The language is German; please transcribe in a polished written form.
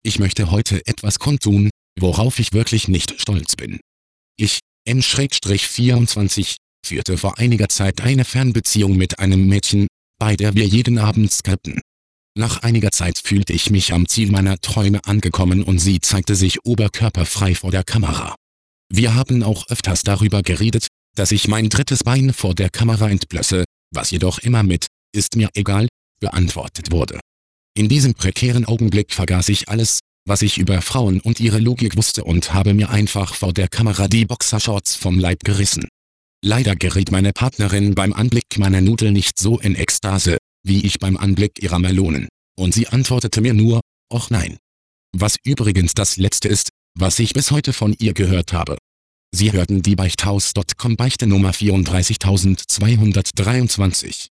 Ich möchte heute etwas kundtun, worauf ich wirklich nicht stolz bin. Ich, M-24, führte vor einiger Zeit eine Fernbeziehung mit einem Mädchen, bei der wir jeden Abend skypten. Nach einiger Zeit fühlte ich mich am Ziel meiner Träume angekommen und sie zeigte sich oberkörperfrei vor der Kamera. Wir haben auch öfters darüber geredet, dass ich mein drittes Bein vor der Kamera entblöße, was jedoch immer mit »ist mir egal« beantwortet wurde. In diesem prekären Augenblick vergaß ich alles, was ich über Frauen und ihre Logik wusste und habe mir einfach vor der Kamera die Boxershorts vom Leib gerissen. Leider geriet meine Partnerin beim Anblick meiner Nudeln nicht so in Ekstase, wie ich beim Anblick ihrer Melonen, und sie antwortete mir nur, »Och nein«. Was übrigens das Letzte ist, was ich bis heute von ihr gehört habe. Sie hörten die Beichthaus.com Beichte Nummer 34223.